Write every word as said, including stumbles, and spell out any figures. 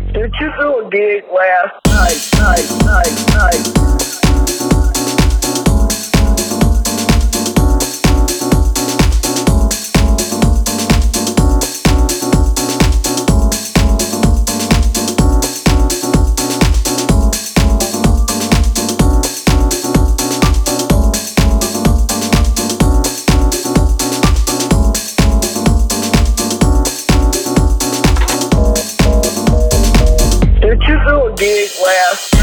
Did you do a gig last night, night, night, night? Did you do a gig last